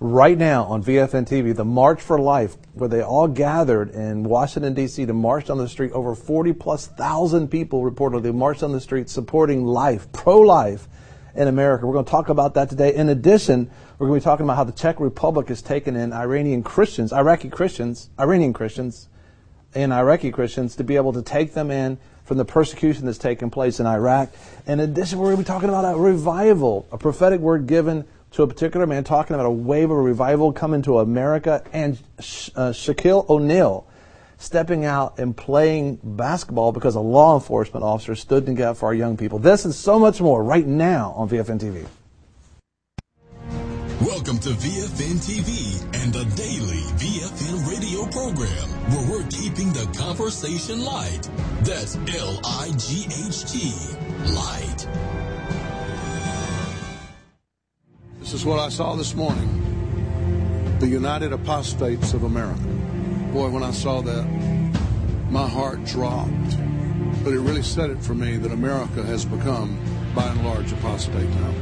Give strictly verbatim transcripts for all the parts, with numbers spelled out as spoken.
right now on V F N T V, the March for Life, where they all gathered in Washington, D C to march down the street. Over forty plus thousand people reportedly marched on the street supporting life, pro-life in America. We're going to talk about that today. In addition, we're going to be talking about how the Czech Republic has taken in Iranian Christians, Iraqi Christians, Iranian Christians, and Iraqi Christians to be able to take them in from the persecution that's taken place in Iraq. In addition, we're going to be talking about a revival, a prophetic word given to a particular man, talking about a wave of revival coming to America, and uh, Shaquille O'Neal stepping out and playing basketball because a law enforcement officer stood in the gap for our young people. This and so much more right now on V F N T V. Welcome to V F N T V and the daily V F N radio program, where we're keeping the conversation light. That's L I G H T, light. This is what I saw this morning. The United Apostates of America. Boy, when I saw that, my heart dropped. But it really said it for me that America has become, by and large, apostate now.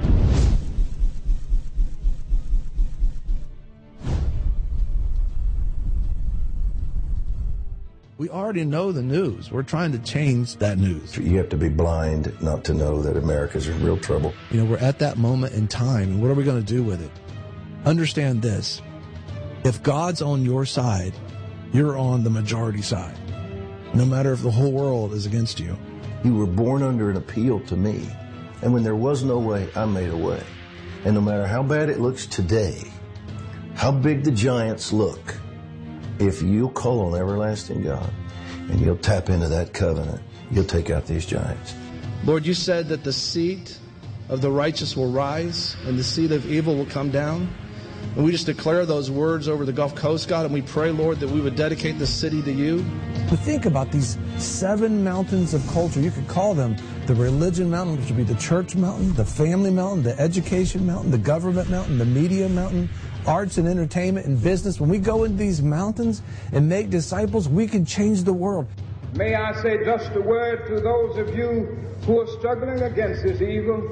We already know the news. We're trying to change that news. You have to be blind not to know that America's in real trouble. You know, we're at that moment in time, and what are we going to do with it? Understand this. If God's on your side, you're on the majority side, no matter if the whole world is against you. You were born under an appeal to me, and when there was no way, I made a way. And no matter how bad it looks today, how big the giants look, if you'll call on everlasting God and you'll tap into that covenant, you'll take out these giants. Lord, you said that the seed of the righteous will rise and the seed of evil will come down. And we just declare those words over the Gulf Coast, God, and we pray, Lord, that we would dedicate this city to you. But think about these seven mountains of culture. You could call them the religion mountain, which would be the church mountain, the family mountain, the education mountain, the government mountain, the media mountain, arts and entertainment and business. When we go into these mountains and make disciples, we can change the world. May I say just a word to those of you who are struggling against this evil.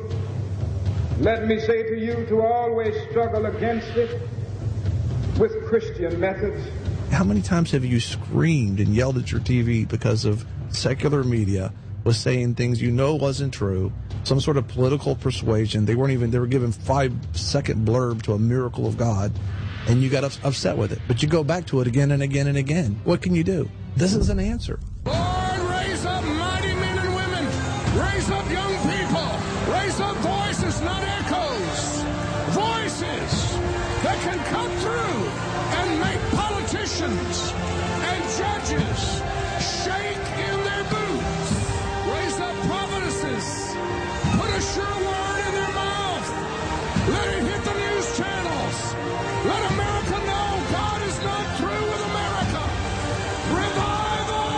Let me say to you to always struggle against it with Christian methods. How many times have you screamed and yelled at your T V because of secular media was saying things you know wasn't true, some sort of political persuasion? They weren't even, they were giving five second blurb to a miracle of God, and you got upset with it. But you go back to it again and again and again. What can you do? This is an answer. Lord, raise up mighty men and women. Raise up young people. Raise up voices, not echoes. Voices that can cut through and make politicians and judges shake in their boots. Raise up prophetesses. Put a sure word in their mouth. Let it hit the news channels. Let America know God is not through with America. Revival!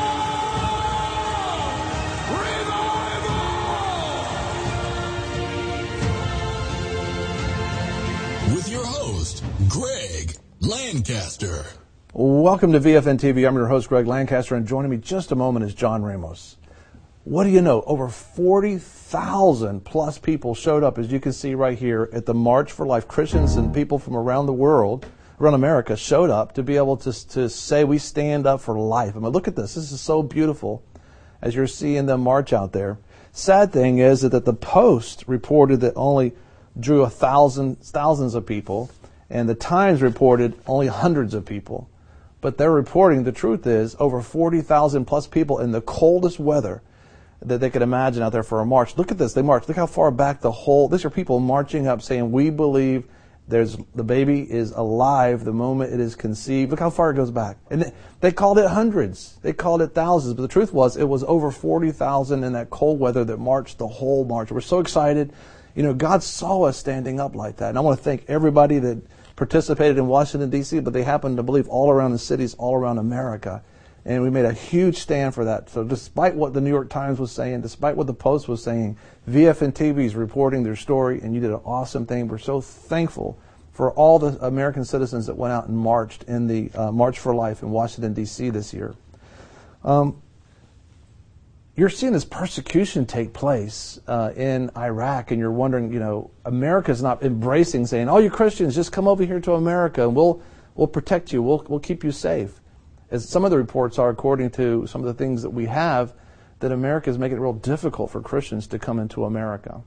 Revival! With your host, Greg Lancaster. Welcome to V F N T V. I'm your host, Greg Lancaster, and joining me just a moment is John Ramos. What do you know? Over forty thousand plus people showed up, as you can see right here, at the March for Life. Christians and people from around the world, around America, showed up to be able to, to say we stand up for life. I mean, look at this. This is so beautiful as you're seeing them march out there. Sad thing is that the Post reported that only drew a thousand, thousands of people, and the Times reported only hundreds of people. But they're reporting, the truth is, over forty thousand plus people in the coldest weather that they could imagine out there for a march. Look at this. They marched. Look how far back the whole, these are people marching up saying, we believe there's the baby is alive the moment it is conceived. Look how far it goes back. And they, they called it hundreds. They called it thousands. But the truth was, it was over forty thousand in that cold weather that marched the whole march. We're so excited. You know, God saw us standing up like that. And I want to thank everybody that participated in Washington, D C, but they happened to believe all around the cities, all around America. And we made a huge stand for that. So despite what the New York Times was saying, despite what the Post was saying, V F N T V is reporting their story, and you did an awesome thing. We're so thankful for all the American citizens that went out and marched in the uh, March for Life in Washington, D C this year. Um, you're seeing this persecution take place uh, in Iraq, and you're wondering, you know, America's not embracing, saying, "All you Christians, just come over here to America, and we'll we'll protect you, we'll we'll keep you safe." As some of the reports are, according to some of the things that we have, that America is making it real difficult for Christians to come into America.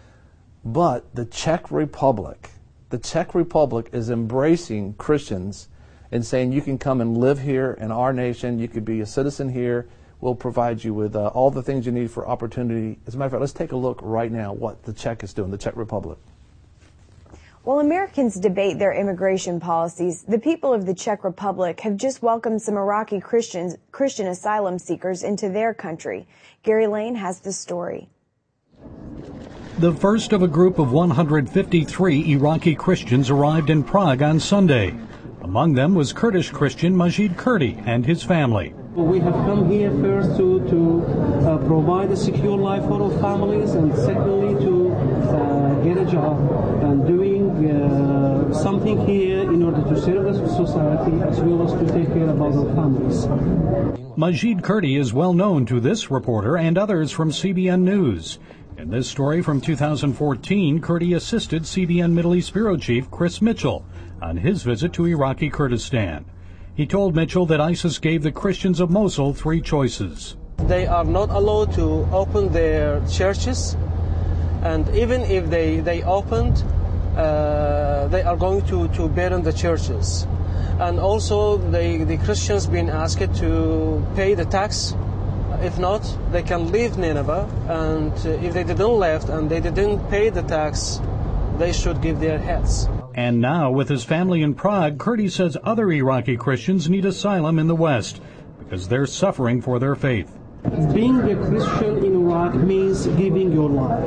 But the Czech Republic, the Czech Republic is embracing Christians and saying, you can come and live here in our nation, you could be a citizen here, we'll provide you with uh, all the things you need for opportunity. As a matter of fact, let's take a look right now what the Czech is doing, the Czech Republic. While Americans debate their immigration policies, the people of the Czech Republic have just welcomed some Iraqi Christians, Christian asylum seekers into their country. Gary Lane has the story. The first of a group of one hundred fifty-three Iraqi Christians arrived in Prague on Sunday. Among them was Kurdish Christian Majid Kurdi and his family. We have come here first to, to uh, provide a secure life for our families, and secondly to uh, get a job and doing uh, something here in order to serve the society as well as to take care about our families. Majid Kurdi is well known to this reporter and others from C B N News. In this story from two thousand fourteen, Kurdi assisted C B N Middle East Bureau Chief Chris Mitchell on his visit to Iraqi Kurdistan. He told Mitchell that ISIS gave the Christians of Mosul three choices. They are not allowed to open their churches, and even if they, they opened, uh, they are going to, to burn the churches. And also they, the Christians being asked to pay the tax. If not, they can leave Nineveh, and if they didn't left and they didn't pay the tax, they should give their heads. And now, with his family in Prague, Kurdi says other Iraqi Christians need asylum in the West because they're suffering for their faith. Being a Christian in Iraq means giving your life.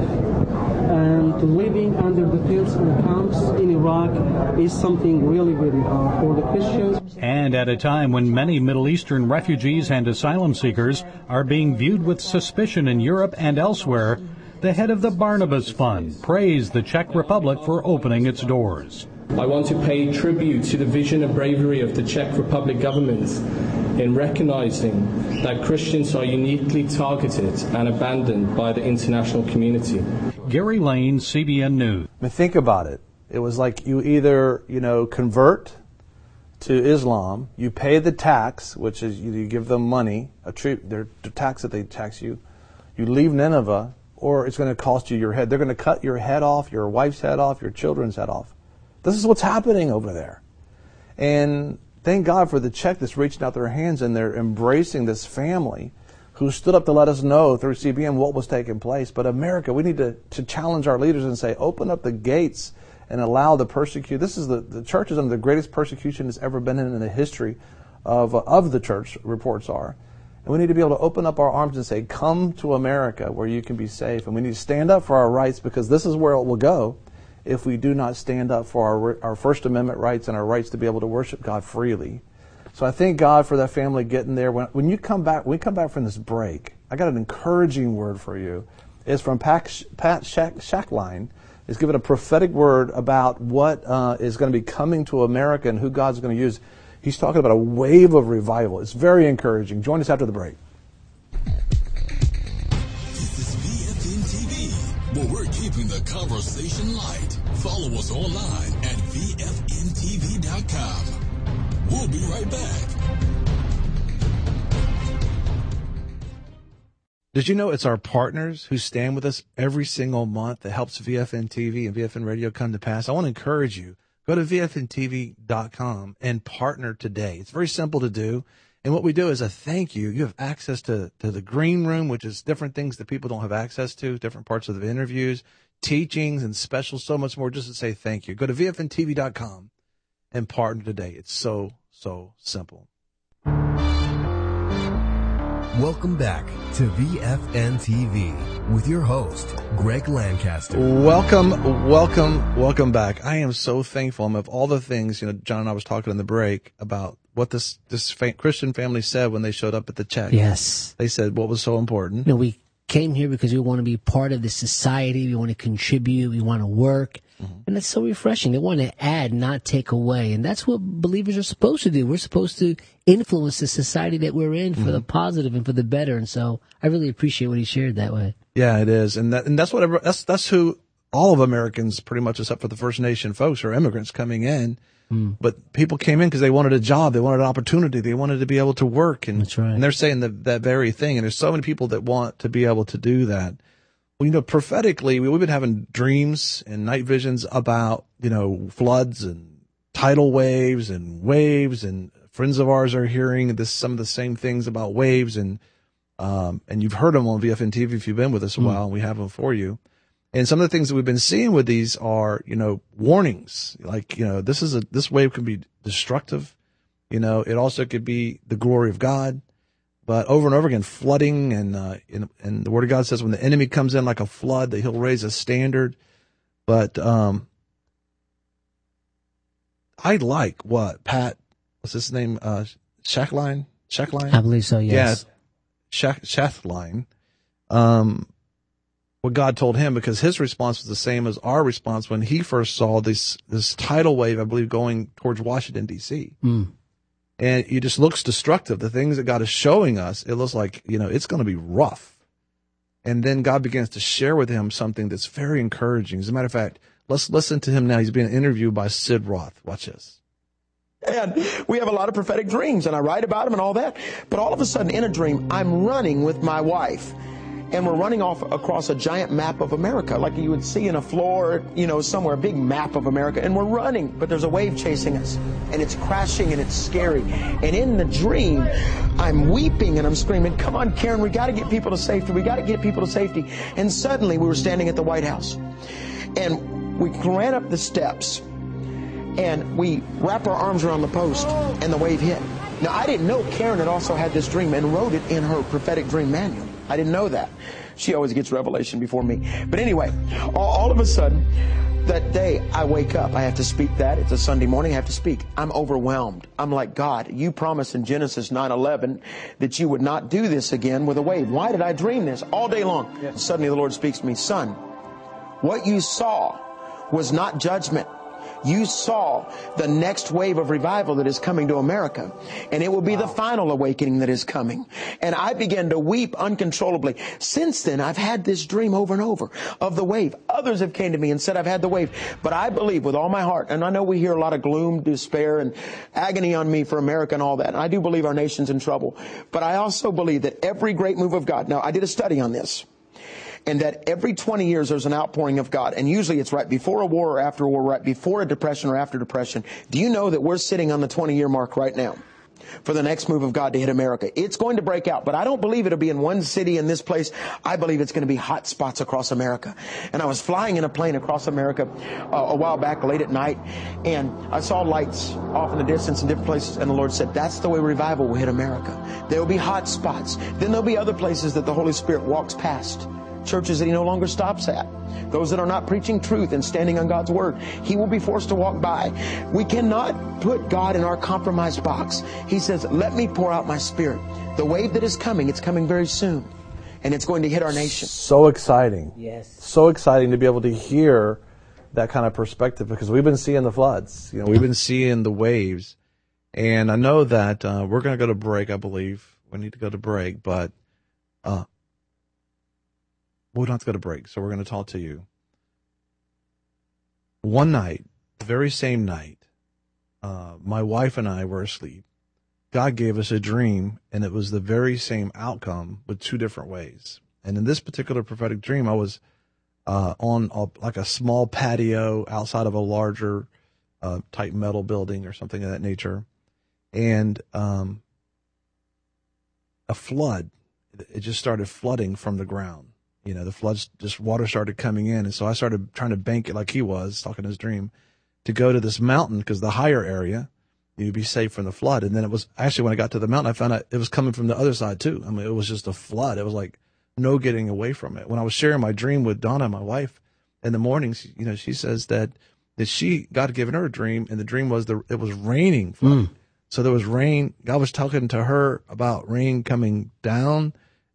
And living under the tents and camps in Iraq is something really, very hard for the Christians. And at a time when many Middle Eastern refugees and asylum seekers are being viewed with suspicion in Europe and elsewhere, the head of the Barnabas Fund praised the Czech Republic for opening its doors. I want to pay tribute to the vision and bravery of the Czech Republic government in recognizing that Christians are uniquely targeted and abandoned by the international community. Gary Lane, C B N News. I mean, think about it. It was like you either, you know, convert to Islam, you pay the tax, which is you, you give them money, a treat, their the tax that they tax you, you leave Nineveh, or it's going to cost you your head. They're going to cut your head off, your wife's head off, your children's head off. This is what's happening over there. And thank God for the Czech that's reaching out their hands and they're embracing this family who stood up to let us know through C B N what was taking place. But America, we need to, to challenge our leaders and say, open up the gates and allow the persecuted. This is the, the church is under the greatest persecution it's ever been in in the history of, uh, of the church, reports are. And we need to be able to open up our arms and say, come to America where you can be safe. And we need to stand up for our rights, because this is where it will go if we do not stand up for our, our First Amendment rights and our rights to be able to worship God freely. So I thank God for that family getting there. When, when you come back, when we come back from this break, I got an encouraging word for you. It's from Pat, Pat Shackline. He's given a prophetic word about what uh, is going to be coming to America and who God's going to use. He's talking about a wave of revival. It's very encouraging. Join us after the break. This is V F N T V, where we're keeping the conversation light. Follow us online at V F N T V dot com. We'll be right back. Did you know it's our partners who stand with us every single month that helps V F N T V and V F N Radio come to pass? I want to encourage you. Go to V F N T V dot com and partner today. It's very simple to do. And what we do is a thank you. You have access to, to the green room, which is different things that people don't have access to, different parts of the interviews, teachings, and specials, so much more, just to say thank you. Go to V F N T V dot com and partner today. It's so, so simple. Welcome back to V F N T V with your host, Greg Lancaster. Welcome, welcome, welcome back. I am so thankful. I'm of all the things, you know, John and I was talking in the break about what this, this fa- Christian family said when they showed up at the Czech. Yes. They said what was so important. You know, we came here because we want to be part of the society. We want to contribute. We want to work. Mm-hmm. And that's so refreshing. They want to add, not take away. And that's what believers are supposed to do. We're supposed to influence the society that we're in for mm-hmm. the positive and for the better. And so I really appreciate what he shared that way. Yeah, it is. And that, and that's what, every, that's, that's who all of Americans, pretty much except for the First Nation folks, are immigrants coming in. Mm. But people came in because they wanted a job. They wanted an opportunity. They wanted to be able to work. And, that's right. And they're saying the, that very thing. And there's so many people that want to be able to do that. Well, you know, prophetically, we, we've been having dreams and night visions about, you know, floods and tidal waves and waves. And friends of ours are hearing this, some of the same things about waves. And, um, and you've heard them on V F N T V if you've been with us a mm. while, and we have them for you. And some of the things that we've been seeing with these are, you know, warnings. Like, you know, this is a, this wave can be destructive. You know, it also could be the glory of God. But over and over again, flooding and, uh, and, and the Word of God says when the enemy comes in like a flood, that he'll raise a standard. But, um, I like what Pat, what's his name? Uh, Shackline? Shackline? I believe so, yes. Yeah. Shack, Shackline. Um, what God told him, because his response was the same as our response when he first saw this, this tidal wave, I believe, going towards Washington, D C. Mm. And it just looks destructive. The things that God is showing us, it looks like, you know, it's going to be rough. And then God begins to share with him something that's very encouraging. As a matter of fact, let's listen to him now. He's being interviewed by Sid Roth. Watch this. And we have a lot of prophetic dreams, and I write about them and all that. But all of a sudden, in a dream, I'm running with my wife. And we're running off across a giant map of America, like you would see in a floor, you know, somewhere, a big map of America. And we're running, but there's a wave chasing us. And it's crashing, and it's scary. And in the dream, I'm weeping, and I'm screaming, come on, Karen, we got to get people to safety. We got to get people to safety. And suddenly, we were standing at the White House. And we ran up the steps, and we wrapped our arms around the post, and the wave hit. Now, I didn't know Karen had also had this dream and wrote it in her prophetic dream manual. I didn't know that. She always gets revelation before me. But anyway, all, all of a sudden, that day, I wake up. I have to speak that. It's a Sunday morning. I have to speak. I'm overwhelmed. I'm like, God, you promised in Genesis nine eleven that you would not do this again with a wave. Why did I dream this all day long? Yes. Suddenly, the Lord speaks to me, son, what you saw was not judgment. You saw the next wave of revival that is coming to America, and it will be the final awakening that is coming. And I began to weep uncontrollably. Since then, I've had this dream over and over of the wave. Others have came to me and said, I've had the wave. But I believe with all my heart, and I know we hear a lot of gloom, despair, and agony on me for America and all that, and I do believe our nation's in trouble. But I also believe that every great move of God, now I did a study on this, and that every twenty years there's an outpouring of God. And usually it's right before a war or after a war, right before a depression or after depression. Do you know that we're sitting on the twenty-year mark right now for the next move of God to hit America? It's going to break out, but I don't believe it'll be in one city in this place. I believe it's going to be hot spots across America. And I was flying in a plane across America uh, a while back late at night, and I saw lights off in the distance in different places, and the Lord said, that's the way revival will hit America. There will be hot spots. Then there'll be other places that the Holy Spirit walks past. Churches that he no longer stops at. Those that are not preaching truth and standing on God's word, he will be forced to walk by. We cannot put God in our compromised box. He says, let me pour out my spirit. The wave that is coming, it's coming very soon. And it's going to hit our nation. So exciting. Yes. So exciting to be able to hear that kind of perspective, because we've been seeing the floods. You know, we've been seeing the waves. And I know that uh, we're going to go to break, I believe. We need to go to break, but uh we don't have to go to break, so we're going to talk to you. One night, the very same night, uh, my wife and I were asleep. God gave us a dream, and it was the very same outcome with two different ways. And in this particular prophetic dream, I was uh, on a, like a small patio outside of a larger uh, type metal building or something of that nature, and um, a flood. It just started flooding from the ground. You know, the floods, just water started coming in. And so I started trying to bank it like he was, talking his dream, to go to this mountain, because the higher area, you'd be safe from the flood. And then it was actually, when I got to the mountain, I found out it was coming from the other side too. I mean, it was just a flood. It was like no getting away from it. When I was sharing my dream with Donna, my wife, in the mornings, you know, she says that, that she, God had given her a dream, and the dream was the, it was raining. Mm. So there was rain. God was talking to her about rain coming down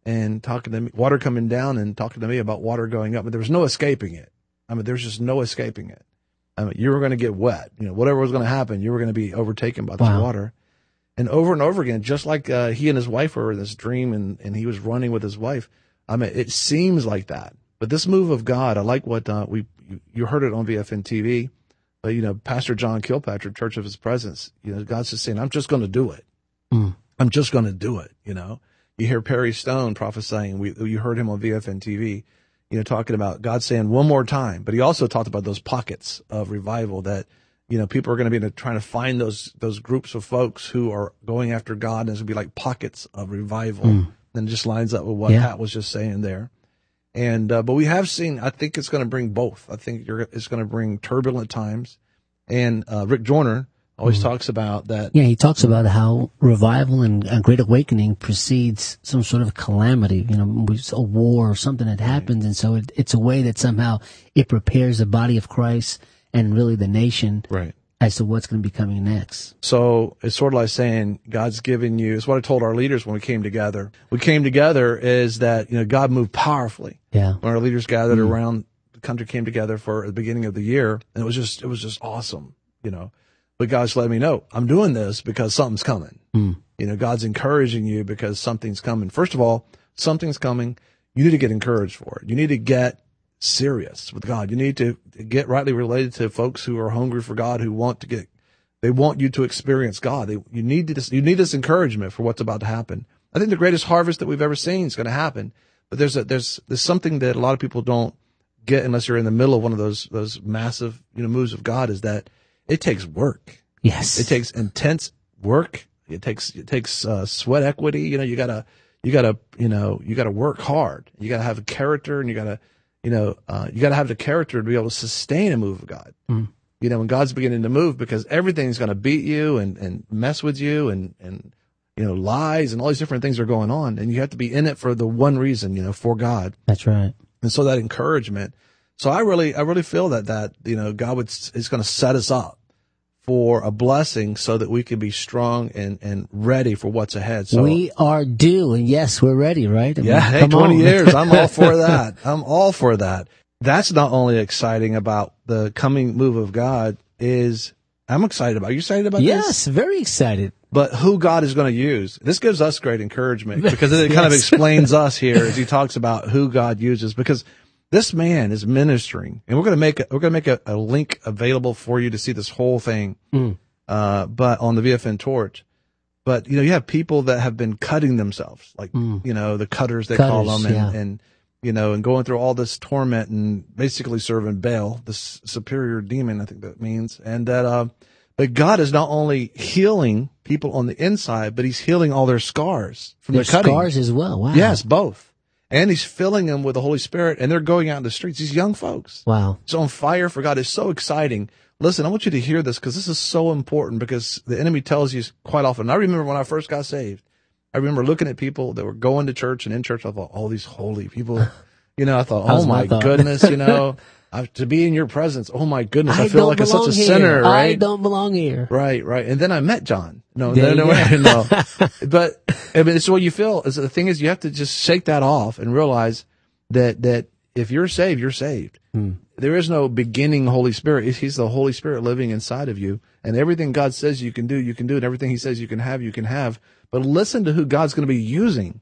and talking to me, water coming down and talking to me about water going up. But there was no escaping it. I mean, there's just no escaping it. I mean, you were going to get wet. You know, whatever was going to happen, you were going to be overtaken by this Wow. water. And over and over again, just like uh, he and his wife were in this dream, and, and he was running with his wife. I mean, it seems like that. But this move of God, I like what uh, we you, you heard it on V F N T V. But, you know, Pastor John Kilpatrick, Church of His Presence, you know, God's just saying, I'm just going to do it. Mm. I'm just going to do it, you know. You hear Perry Stone prophesying. We, you heard him on V F N T V, you know, talking about God saying one more time. But he also talked about those pockets of revival that, you know, people are going to be trying to find those those groups of folks who are going after God, and it's going to be like pockets of revival. Mm. And it just lines up with what Yeah. Pat was just saying there. And uh, but we have seen, I think it's going to bring both. I think you're, it's going to bring turbulent times. And uh, Rick Joyner always Mm. talks about that. Yeah, he talks about how revival and a great awakening precedes some sort of calamity, you know, a war or something that happens. And so it, it's a way that somehow it prepares the body of Christ and really the nation Right. as to what's going to be coming next. So it's sort of like saying God's given you, it's what I told our leaders when we came together. We came together is that, you know, God moved powerfully. Yeah. When our leaders gathered Mm. around, the country came together for the beginning of the year, and it was just, it was just awesome, you know. But God's letting me know, I'm doing this because something's coming. Mm. You know, God's encouraging you because something's coming. First of all, something's coming. You need to get encouraged for it. You need to get serious with God. You need to get rightly related to folks who are hungry for God, who want to get, they want you to experience God. They, you need this, you need this encouragement for what's about to happen. I think the greatest harvest that we've ever seen is going to happen. But there's a, there's, there's something that a lot of people don't get unless you're in the middle of one of those, those massive, you know, moves of God, is that it takes work. Yes. It takes intense work. It takes, it takes, uh, sweat equity. You know, you gotta, you gotta, you know, you gotta work hard. You gotta have a character, and you gotta, you know, uh, you gotta have the character to be able to sustain a move of God. Mm. You know, when God's beginning to move, because everything's going to beat you and, and mess with you, and, and, you know, lies and all these different things are going on, and you have to be in it for the one reason, you know, for God. That's right. And so that encouragement. So I really, I really feel that, that, you know, God would, is going to set us up for a blessing so that we can be strong and, and ready for what's ahead. So we are due, and yes, we're ready, right? I mean, yeah, hey, come twenty on. years. I'm all for that. I'm all for that. That's not only exciting about the coming move of God, is I'm excited about. Are you excited about Yes, this? very excited. But who God is going to use. This gives us great encouragement, because it kind of Yes. explains us here as he talks about who God uses, because this man is ministering, and we're going to make a, we're going to make a, a link available for you to see this whole thing. Mm. Uh, but on the V F N Torch. But, you know, you have people that have been cutting themselves, like, Mm. you know, the cutters, they Cutters, call them, and, yeah. and, you know, and going through all this torment and basically serving Baal, this superior demon, I think that means. And that, uh, but God is not only healing people on the inside, but he's healing all their scars from Their the cutting. scars as well. Wow. Yes, both. And he's filling them with the Holy Spirit, and they're going out in the streets. These young folks. Wow. It's on fire for God. It's so exciting. Listen, I want you to hear this, because this is so important, because the enemy tells you quite often. I remember when I first got saved, I remember looking at people that were going to church, and in church, I thought, all these holy people, you know, I thought, That was oh my my thought. goodness, you know, I, to be in your presence. Oh my goodness. I, I feel don't like I'm such belong a here. sinner, right? I don't belong here. Right, right. And then I met John. No, There no, you no, go. no. But I mean, it's what you feel. Is the thing is, you have to just shake that off and realize that that if you're saved, you're saved. Hmm. There is no beginning Holy Spirit. He's the Holy Spirit living inside of you, and everything God says you can do, you can do, and everything He says you can have, you can have. But listen to who God's going to be using,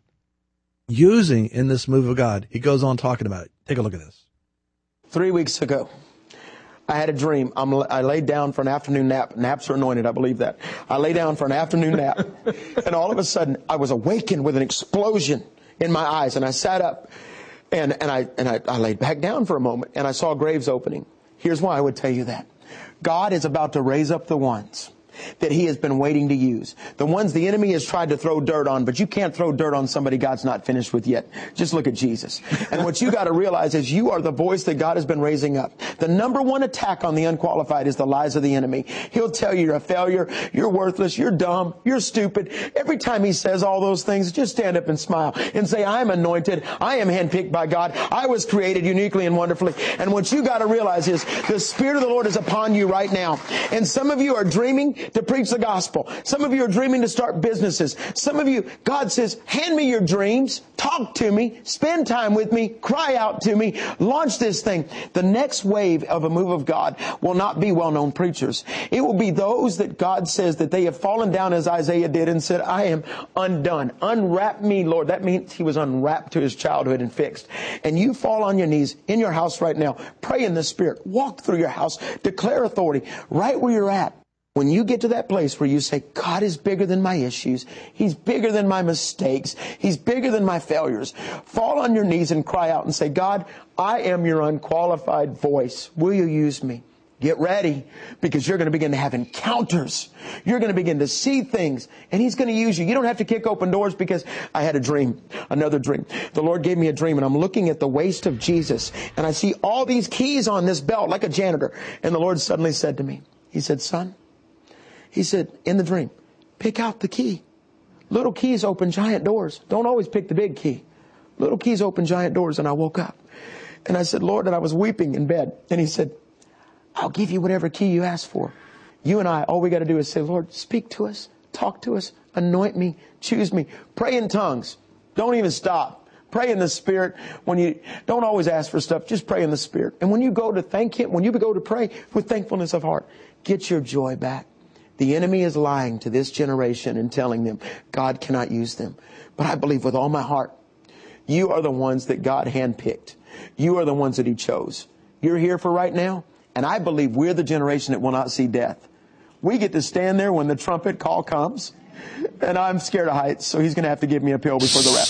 using in this move of God. He goes on talking about it. Take a look at this. Three weeks ago, I had a dream. I'm, I laid down for an afternoon nap. Naps are anointed, I believe that. I lay down for an afternoon nap, and all of a sudden, I was awakened with an explosion in my eyes, and I sat up, and, and, I, and I, I laid back down for a moment, and I saw graves opening. Here's why I would tell you that. God is about to raise up the ones that He has been waiting to use. The ones the enemy has tried to throw dirt on, but you can't throw dirt on somebody God's not finished with yet. Just look at Jesus. And what you got to realize is you are the voice that God has been raising up. The number one attack on the unqualified is the lies of the enemy. He'll tell you you're a failure, you're worthless, you're dumb, you're stupid. Every time he says all those things, just stand up and smile and say, I am anointed, I am handpicked by God, I was created uniquely and wonderfully. And what you got to realize is the Spirit of the Lord is upon you right now. And some of you are dreaming to preach the gospel. Some of you are dreaming to start businesses. Some of you, God says, hand me your dreams. Talk talk to me, spend time with me, cry out to me, launch this thing. The next wave of a move of God will not be well-known preachers. It will be those that God says that they have fallen down as Isaiah did and said, I am undone. Unwrap me, Lord. That means he was unwrapped to his childhood and fixed. And you fall on your knees in your house right now. Pray in the Spirit. Walk through your house. Declare authority right where you're at. When you get to that place where you say, God is bigger than my issues. He's bigger than my mistakes. He's bigger than my failures. Fall on your knees and cry out and say, God, I am your unqualified voice. Will you use me? Get ready, because you're going to begin to have encounters. You're going to begin to see things, and he's going to use you. You don't have to kick open doors, because I had a dream, another dream. The Lord gave me a dream, and I'm looking at the waist of Jesus, and I see all these keys on this belt like a janitor. And the Lord suddenly said to me, he said, son, he said, in the dream, pick out the key. Little keys open giant doors. Don't always pick the big key. Little keys open giant doors. And I woke up and I said, Lord, and I was weeping in bed. And he said, I'll give you whatever key you ask for. You and I, all we got to do is say, Lord, speak to us, talk to us, anoint me, choose me, pray in tongues. Don't even stop. Pray in the Spirit. When you don't always ask for stuff, just pray in the Spirit. And when you go to thank him, when you go to pray with thankfulness of heart, get your joy back. The enemy is lying to this generation and telling them God cannot use them. But I believe with all my heart, you are the ones that God handpicked. You are the ones that he chose. You're here for right now. And I believe we're the generation that will not see death. We get to stand there when the trumpet call comes. And I'm scared of heights, so he's going to have to give me a pill before the rap.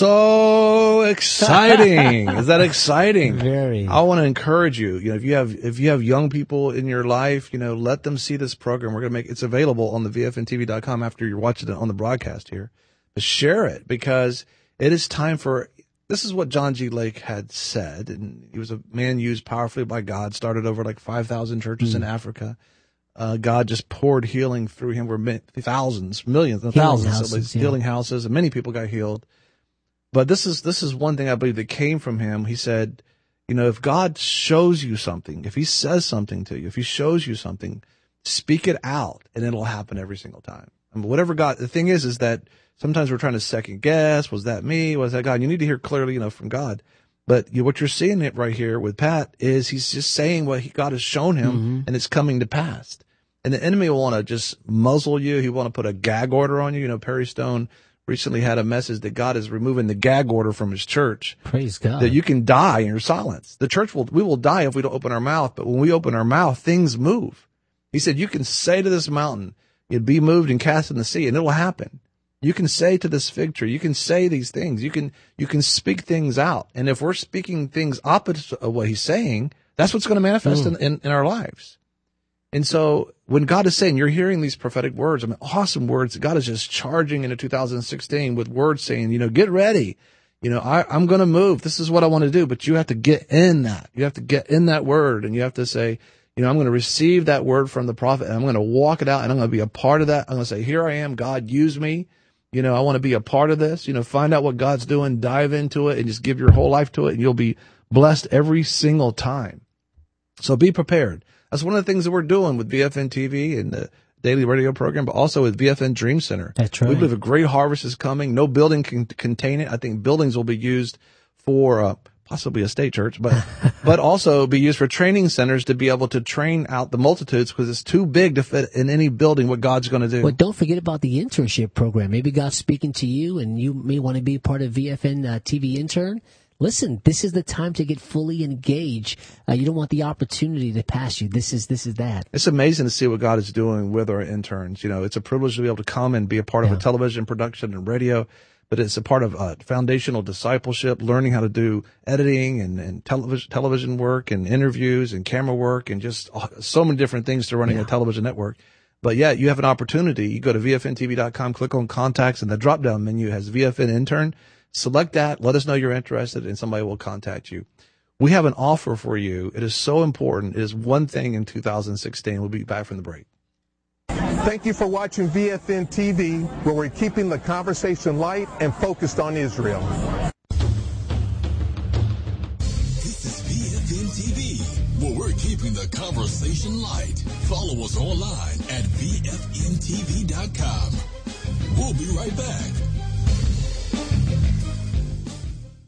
So exciting! Is that exciting? Very. I want to encourage you. You know, if you have if you have young people in your life, you know, let them see this program. We're going to make it's available on the V F N T V dot com after you're watching it on the broadcast here. But share it, because it is time for. This is what John G. Lake had said, and he was a man used powerfully by God. Started over like five thousand churches mm. in Africa. Uh, God just poured healing through him. Where thousands, millions, and thousands houses, at least, yeah. healing houses, and many people got healed. But this is this is one thing I believe that came from him. He said, you know, if God shows you something, if he says something to you, if he shows you something, speak it out, and it'll happen every single time. I mean, whatever God, the thing is, is that sometimes we're trying to second guess. Was that me? Was that God? You need to hear clearly, you know, from God. But you, what you're seeing it right here with Pat is he's just saying what he, God has shown him, mm-hmm. and it's coming to pass. And the enemy will want to just muzzle you. He will want to put a gag order on you. You know, Perry Stone recently had a message that God is removing the gag order from his church. Praise God. That you can die in your silence. The church will, we will die if we don't open our mouth. But when we open our mouth, things move. He said, you can say to this mountain, it'd be moved and cast in the sea, and it'll happen. You can say to this fig tree, you can say these things. You can, you can speak things out. And if we're speaking things opposite of what he's saying, that's what's going to manifest mm. in, in, in our lives. And so when God is saying, you're hearing these prophetic words, I mean, awesome words, God is just charging into two thousand sixteen with words saying, you know, get ready. You know, I, I'm going to move. This is what I want to do. But you have to get in that. You have to get in that word, and you have to say, you know, I'm going to receive that word from the prophet, and I'm going to walk it out, and I'm going to be a part of that. I'm going to say, here I am, God, use me. You know, I want to be a part of this. You know, find out what God's doing, dive into it, and just give your whole life to it, and you'll be blessed every single time. So be prepared. That's one of the things that we're doing with V F N T V and the daily radio program, but also with V F N Dream Center. That's right. We believe a great harvest is coming. No building can contain it. I think buildings will be used for uh, possibly a state church, but but also be used for training centers to be able to train out the multitudes, because it's too big to fit in any building what God's going to do. But don't forget about the internship program. Maybe God's speaking to you, and you may want to be part of V F N uh, T V intern. Listen, this is the time to get fully engaged. Uh, you don't want the opportunity to pass you. This is this is that. It's amazing to see what God is doing with our interns. You know, it's a privilege to be able to come and be a part yeah. of a television production and radio, but it's a part of uh, foundational discipleship, learning how to do editing and, and television television work and interviews and camera work and just so many different things to running yeah. a television network. But yeah, you have an opportunity. You go to V F N T V dot com, click on contacts, and the drop-down menu has V F N intern. Select that. Let us know you're interested, and somebody will contact you. We have an offer for you. It is so important. It is one thing in two thousand sixteen. We'll be back from the break. Thank you for watching V F N T V, where we're keeping the conversation light and focused on Israel. This is V F N T V, where we're keeping the conversation light. Follow us online at V F N T V dot com. We'll be right back.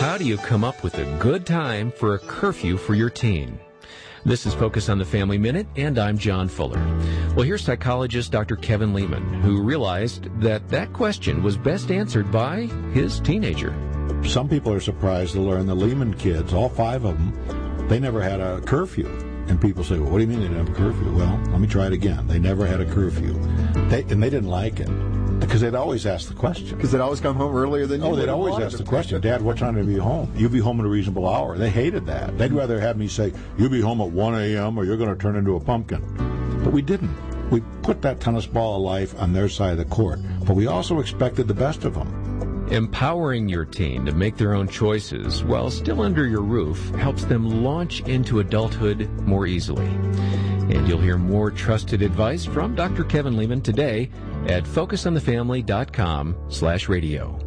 How do you come up with a good time for a curfew for your teen? This is Focus on the Family Minute, and I'm John Fuller. Well, here's psychologist Doctor Kevin Lehman, who realized that that question was best answered by his teenager. Some people are surprised to learn the Lehman kids, all five of them, they never had a curfew. And people say, well, what do you mean they didn't have a curfew? Well, let me try it again. They never had a curfew. They, and they didn't like it because they'd always ask the question. Because they'd always come home earlier than you. Oh, they'd always ask the question, Dad, what time to be home? You'll be home at a reasonable hour. They hated that. They'd rather have me say, you'll be home at one a.m. or you're going to turn into a pumpkin. But we didn't. We put that tennis ball of life on their side of the court. But we also expected the best of them. Empowering your teen to make their own choices while still under your roof helps them launch into adulthood more easily. And you'll hear more trusted advice from Doctor Kevin Lehman today at focus on the family dot com slash radio.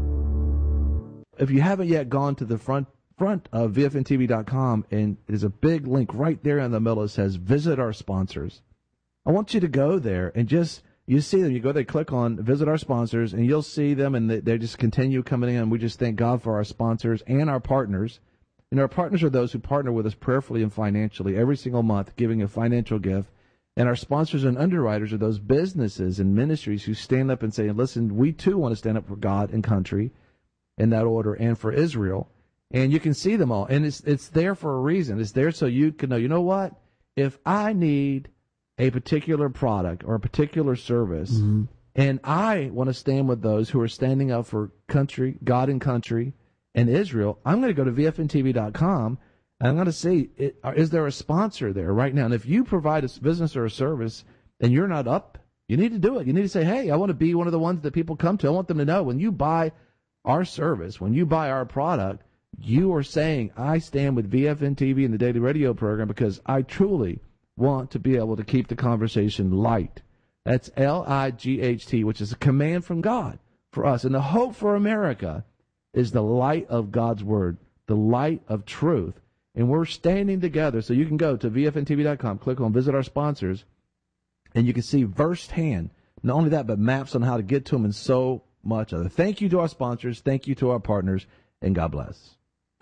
If you haven't yet gone to the front front of V F N T V dot com, and there's a big link right there in the middle that says visit our sponsors. I want you to go there and just you see them. You go there, click on visit our sponsors, and you'll see them, and they, they just continue coming in. We just thank God for our sponsors and our partners. And our partners are those who partner with us prayerfully and financially every single month, giving a financial gift. And our sponsors and underwriters are those businesses and ministries who stand up and say, listen, we too want to stand up for God and country in that order and for Israel. And you can see them all. And it's it's there for a reason. It's there so you can know, you know what? If I need a particular product or a particular service, mm-hmm. and I want to stand with those who are standing up for country, God and country, and Israel, I'm going to go to V F N T V dot com, and I'm going to see, it, is there a sponsor there right now? And if you provide a business or a service and you're not up, you need to do it. You need to say, hey, I want to be one of the ones that people come to. I want them to know when you buy our service, when you buy our product, you are saying, I stand with V F N T V and the Daily Radio program because I truly want to be able to keep the conversation light. That's L I G H T, which is a command from God for us. And the hope for America is the light of God's word, the light of truth. And we're standing together. So you can go to V F N T V dot com, click on visit our sponsors, and you can see firsthand, not only that, but maps on how to get to them and so much other. Thank you to our sponsors. Thank you to our partners. And God bless.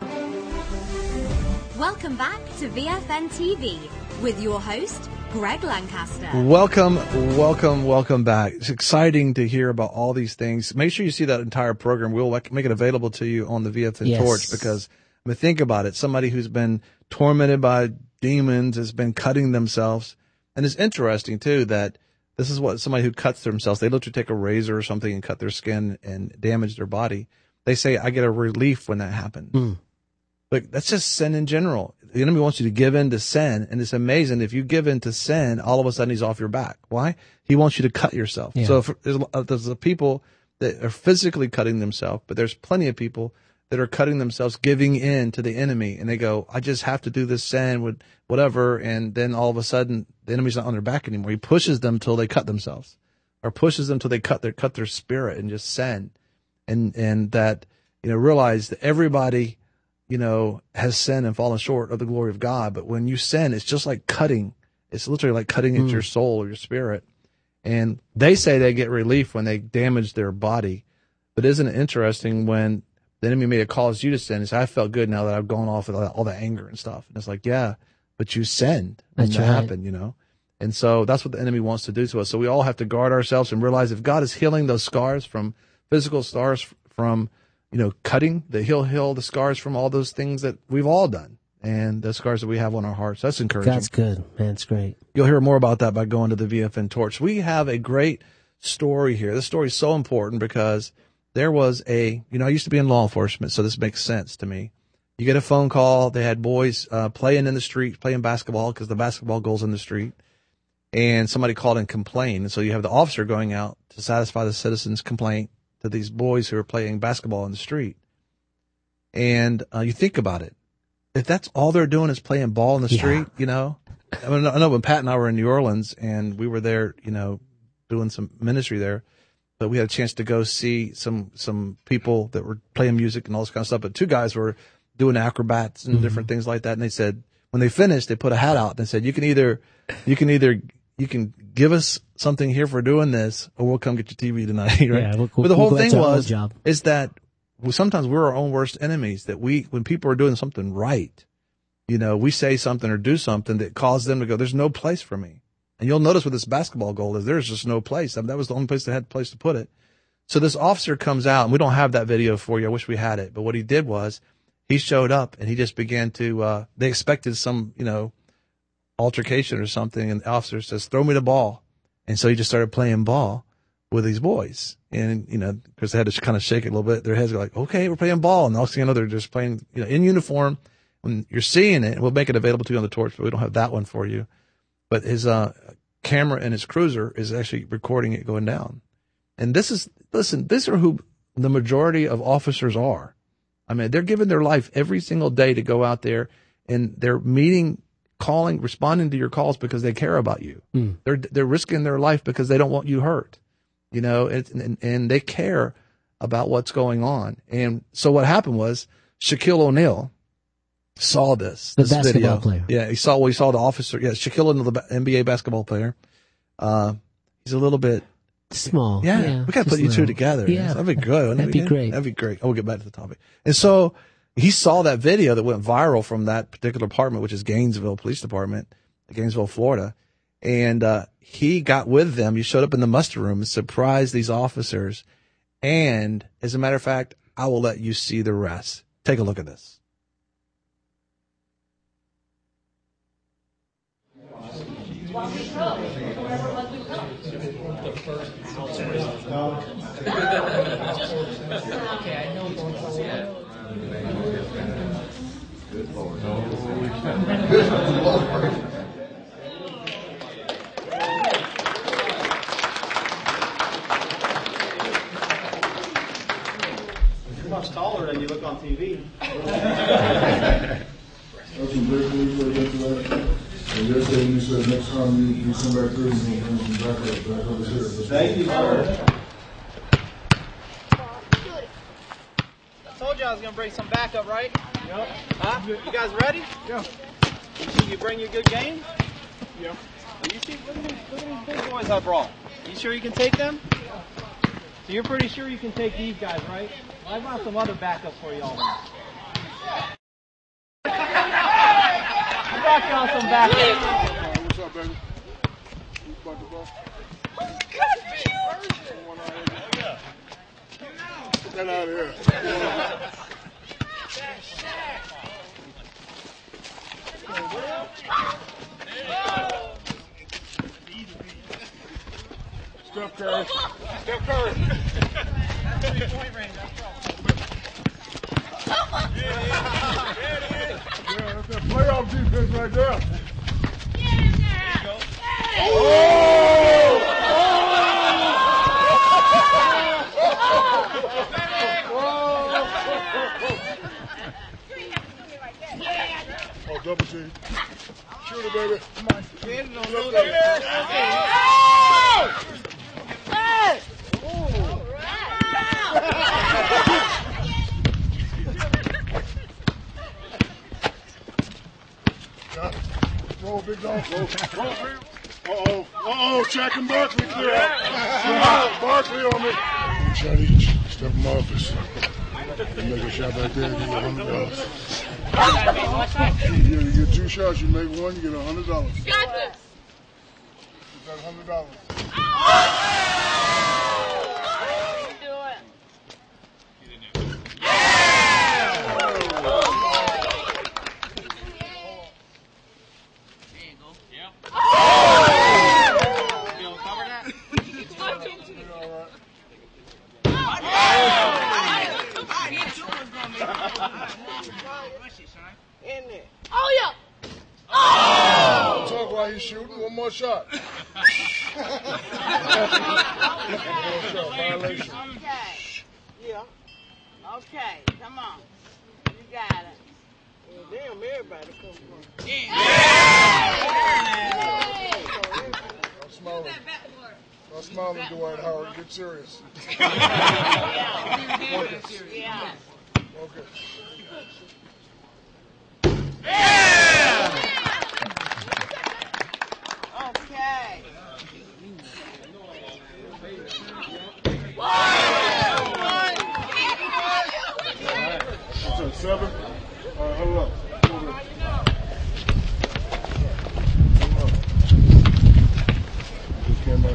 Welcome back to V F N T V with your host, Greg Lancaster. Welcome, welcome, welcome back. It's exciting to hear about all these things. Make sure you see that entire program. We'll make it available to you on the V F N yes. Torch because, I mean, think about it. Somebody who's been tormented by demons has been cutting themselves. And it's interesting, too, that this is what somebody who cuts themselves, they literally take a razor or something and cut their skin and damage their body. They say, I get a relief when that happens. Mm. But that's just sin in general. The enemy wants you to give in to sin, and it's amazing. If you give in to sin, all of a sudden he's off your back. Why? He wants you to cut yourself. Yeah. So if there's, if there's the people that are physically cutting themselves, but there's plenty of people that are cutting themselves, giving in to the enemy, and they go, I just have to do this sin with whatever, and then all of a sudden the enemy's not on their back anymore. He pushes them till they cut themselves, or pushes them till they cut their cut their spirit and just sin, and and that you know realize that everybody. you know, has sinned and fallen short of the glory of God. But when you sin, it's just like cutting. It's literally like cutting into mm. your soul or your spirit. And they say they get relief when they damage their body. But isn't it interesting when the enemy may have caused you to sin? It's, I felt good now that I've gone off with all, all the anger and stuff. And it's like, yeah, but you sinned when that's that right. happened, you know. And so that's what the enemy wants to do to us. So we all have to guard ourselves and realize if God is healing those scars from physical scars from you know, cutting, that he'll heal the scars from all those things that we've all done and the scars that we have on our hearts. That's encouraging. That's good, man. It's great. You'll hear more about that by going to the V F N Torch. We have a great story here. This story is so important because there was a, you know, I used to be in law enforcement, so this makes sense to me. You get a phone call. They had boys uh, playing in the street, playing basketball because the basketball goes in the street. And somebody called and complained. And so you have the officer going out to satisfy the citizen's complaint to these boys who are playing basketball in the street. And uh, you think about it. If that's all they're doing is playing ball in the yeah. street, you know. I, mean, I know when Pat and I were in New Orleans and we were there, you know, doing some ministry there, but we had a chance to go see some some people that were playing music and all this kind of stuff. But two guys were doing acrobats and mm-hmm. different things like that. And they said, when they finished, they put a hat out and they said, you can either, you can either, you can give us something here for doing this, or we'll come get your T V tonight, right? Yeah, we'll, we'll, but the whole we'll thing was, is that we, sometimes we're our own worst enemies, that we, when people are doing something right, you know, we say something or do something that causes them to go, there's no place for me. And you'll notice with this basketball goal is there's just no place. I mean, that was the only place they had a place to put it. So this officer comes out, and we don't have that video for you. I wish we had it. But what he did was he showed up and he just began to, uh, they expected some, you know, altercation or something. And the officer says, throw me the ball. And so he just started playing ball with these boys. And, you know, because they had to kind of shake it a little bit. Their heads go like, okay, we're playing ball. And all of a sudden they're just playing, you know, in uniform. When you're seeing it, and we'll make it available to you on the torch, but we don't have that one for you. But his, uh, camera in his cruiser is actually recording it going down. And this is, listen, these are who the majority of officers are. I mean, they're giving their life every single day to go out there, and they're meeting, calling, responding to your calls because they care about you. Mm. They're, they're risking their life because they don't want you hurt, you know, and, and, and they care about what's going on. And so what happened was Shaquille O'Neal saw this, the this basketball video. player. Yeah. He saw, well, he saw the officer. Yeah. Shaquille O'Neal, the N B A basketball player. Uh, he's a little bit small. Yeah. yeah we got to put you little. two together. Yeah. That'd be good. That'd be great. That'd be great. Oh, we'll get back to the topic. And so he saw that video that went viral from that particular department, which is Gainesville Police Department, Gainesville, Florida. And, uh, he got with them. He showed up in the muster room and surprised these officers. And as a matter of fact, I will let you see the rest. Take a look at this. You're much taller than you look on T V. And yesterday you said next time you, you come back through, you're going to bring some back up, back over here. Thank you, sir. I told you I was going to bring some backup, right? Yep. Huh? You guys ready? Yeah. You sure you bring your good game? Yeah. Well, you see, look at, these, look at these big boys I brought. You sure you can take them? So you're pretty sure you can take these guys, right? Well, I brought some other backups for y'all. I brought y'all some backup. What's up, baby? You about the ball? Get that out of here. Steph Curry. Steph Curry. Point range. Yeah, that's that playoff defense right there. Oh! Oh, double G. Shoot it, baby. Come on. Hey! Roll, big dog. Roll. Roll, uh-oh. Uh-oh, Shaq and Barkley clear out. Barkley on me. Shot each. Step in my office. You make a shot back there, you get one hundred dollars. You, you get two shots, you make one, you get one hundred dollars. Got this. You got one hundred dollars. In there. Oh, yeah. Oh! Talk while he's shooting. One more shot. One more shot. Violation. Okay. Yeah. Okay. Come on. You got it. Well, damn, everybody come from. Yeah. I'm smiling. I'm smiling, Dwight Howard. Get serious. Yeah. Focus. Yeah. Okay. Yeah! Okay. One.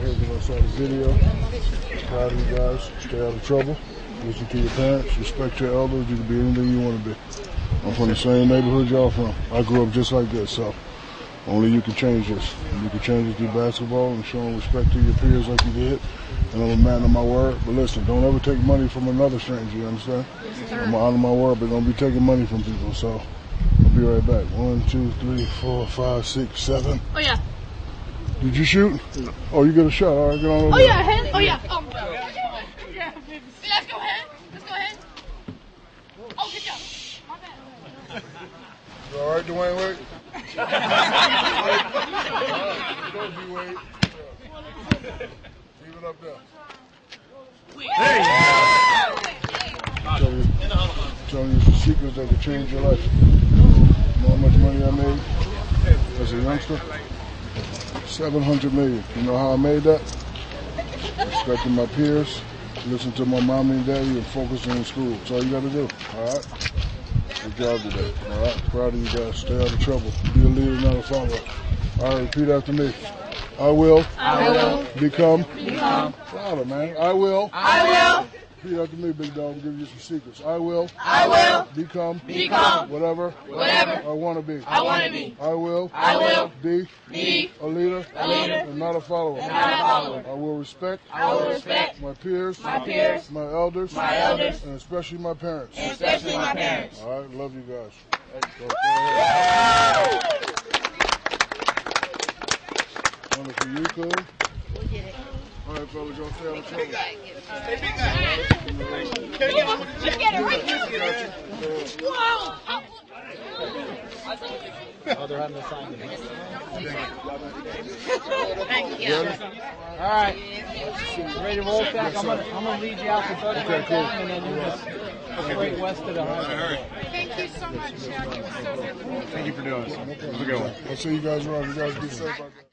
everything I saw the video. Proud of you guys. Stay out of trouble. Listen to your parents. Respect your elders. You can be anything you want to be. I'm from the same neighborhood y'all from. I grew up just like this, so only you can change this. And you can change it through basketball and showing respect to your peers like you did. And I'm a man of my word. But listen, don't ever take money from another stranger, you understand? Yes, I'm going to honor my word, but don't be taking money from people. So I'll be right back. One, two, three, four, five, six, seven. Oh, yeah. Did you shoot? No. Oh, you got a shot. All right, get on over. Oh, yeah, head. Oh, yeah. Oh, yeah. Let's go ahead. Let's go ahead. Oh, good job. My bad. You all right, Dwayne Wade? Don't be Wade. Leave it up there. Hey! I'm telling you, I'm telling you some secrets that could change your life. You know how much money I made as a youngster? seven hundred million. You know how I made that? Respecting my peers, listen to my mommy and daddy, and focusing on school. That's all you got to do. All right? Good job today. All right? Proud of you guys. Stay out of trouble. Be a leader, not a follower. All right, repeat after me. I will. I will. Become. Become. Louder, man. I will. I will. Repeat after me, big dog. I'll give you some secrets. I will. I will. Become. Become. Whatever. Whatever. I want to be. I want to be. I will. I will. Be. Be. A leader. A leader. And not a follower. And not a follower. I will respect. I will respect. My peers. My peers. My elders. My elders. And especially my parents. And especially my parents. All right. Love you guys. One for you, cool. All right, fellas, y'all stay out of trouble. You get it right here. Whoa. Oh, they're having to sign them. Thank you. All right. Ready to roll, Jack? I'm going I'm to lead you out to thirty okay, cool. and then you just go straight west to the highway. Thank you so much, Jack. You were so good. Thank you for doing this. Have a good one. I'll see you guys around. You guys be safe out there.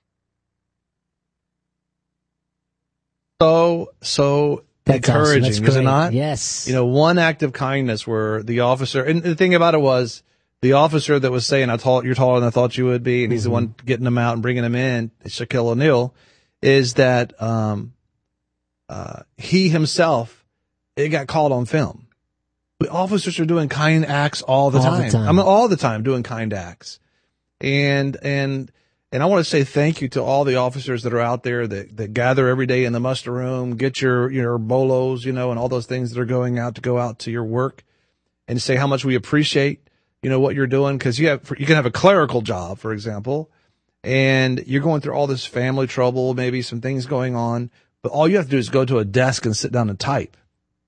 So, so That's encouraging, awesome. That's is it great. not? Yes. You know, one act of kindness where the officer, and the thing about it was, the officer that was saying, I thought you're taller than I thought you would be, and he's mm-hmm. the one getting them out and bringing them in, Shaquille O'Neal, is that, um, uh, he himself, it got caught on film. The officers are doing kind acts all the all time. The time. I mean, all the time doing kind acts. And, and, And I want to say thank you to all the officers that are out there that, that gather every day in the muster room, get your, your bolos, you know, and all those things that are going out to go out to your work, and say how much we appreciate, you know, what you're doing. Cause you have, you can have a clerical job, for example, and you're going through all this family trouble, maybe some things going on, but all you have to do is go to a desk and sit down and type.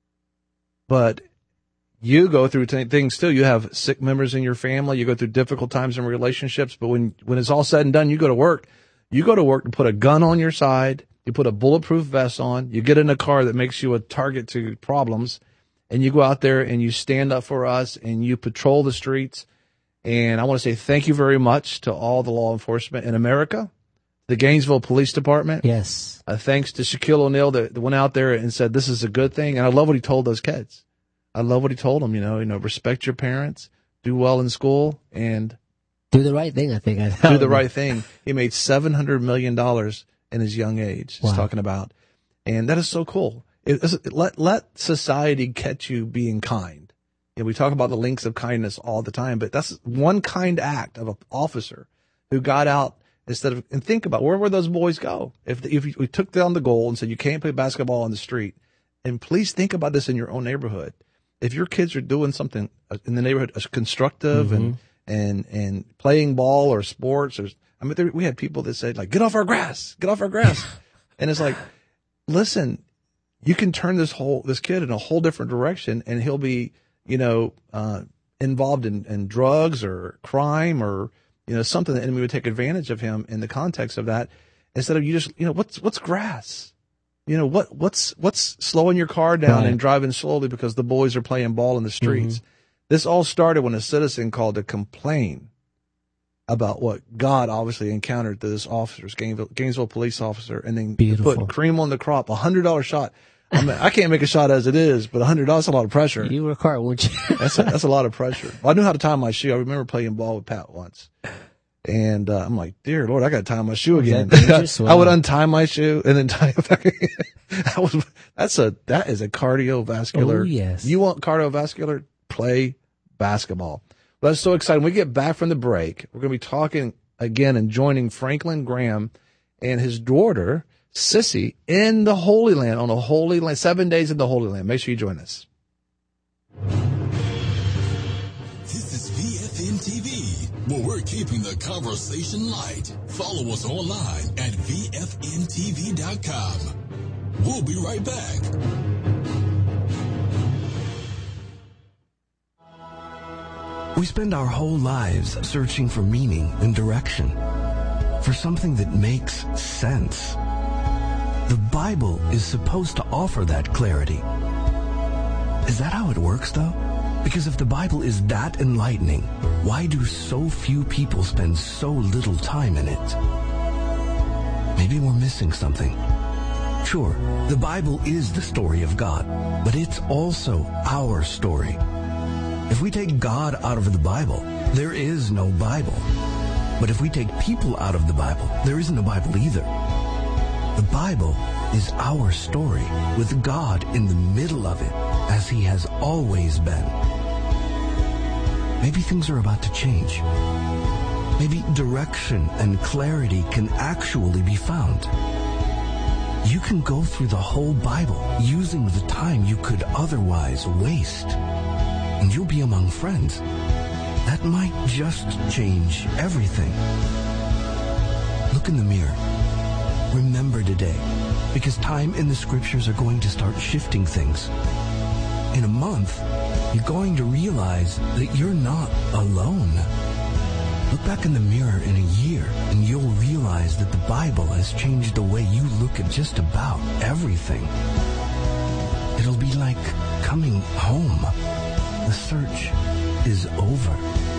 But you go through t- things too. You have sick members in your family. You go through difficult times in relationships. But when, when it's all said and done, you go to work. You go to work and put a gun on your side. You put a bulletproof vest on. You get in a car that makes you a target to problems. And you go out there and you stand up for us and you patrol the streets. And I want to say thank you very much to all the law enforcement in America, the Gainesville Police Department. Yes. Uh, thanks to Shaquille O'Neal that, that went out there and said, this is a good thing. And I love what he told those kids. I love what he told them, you know, you know, respect your parents, do well in school, and do the right thing. I think I do the right thing. He made seven hundred million dollars in his young age. He's wow. talking about, and that is so cool. It, it, let let society catch you being kind. And we talk about the links of kindness all the time, but that's one kind act of an officer who got out instead of, and think about where would those boys go if the, if we took down the goal and said you can't play basketball on the street. And please think about this in your own neighborhood. If your kids are doing something in the neighborhood as constructive mm-hmm. and, and, and playing ball or sports, or, I mean, there, we had people that said like, get off our grass, get off our grass. And it's like, listen, you can turn this whole, this kid in a whole different direction and he'll be, you know, uh, involved in, in drugs or crime or, you know, something that enemy would take advantage of him in the context of that instead of you just, you know, what's, what's grass? You know, what, what's, what's slowing your car down right. and driving slowly because the boys are playing ball in the streets? Mm-hmm. This all started when a citizen called to complain about what God obviously encountered to this officer's Gainesville, Gainesville police officer, and then Beautiful. put cream on the crop, a hundred dollar shot. I mean, I can't make a shot as it is, but a hundred dollars is a lot of pressure. You work hard, won't you? that's a, that's a lot of pressure. Well, I knew how to tie my shoe. I remember playing ball with Pat once. And uh, I'm like, dear Lord, I got to tie my shoe again. dangerous? I would Wow. untie my shoe and then tie it back again. That was, that's a, that is a cardiovascular. Oh, yes. You want cardiovascular? Play basketball. Well, that's so exciting. When we get back from the break, we're going to be talking again and joining Franklin Graham and his daughter, Sissy, in the Holy Land, on the Holy Land, seven days in the Holy Land. Make sure you join us. This is V F N T V, where we're keeping the conversation light. Follow us online at V F N T V dot com. We'll be right back. We spend our whole lives searching for meaning and direction, for something that makes sense. The Bible is supposed to offer that clarity. Is that how it works, though? Because if the Bible is that enlightening, why do so few people spend so little time in it? Maybe we're missing something. Sure, the Bible is the story of God, but it's also our story. If we take God out of the Bible, there is no Bible. But if we take people out of the Bible, there isn't a Bible either. The Bible is our story, with God in the middle of it, as he has always been. Maybe things are about to change. Maybe direction and clarity can actually be found. You can go through the whole Bible using the time you could otherwise waste, and you'll be among friends. That might just change everything. Look in the mirror. Remember today, because time in the scriptures are going to start shifting things. In a month, you're going to realize that you're not alone. Look back in the mirror in a year, and you'll realize that the Bible has changed the way you look at just about everything. It'll be like coming home. The search is over.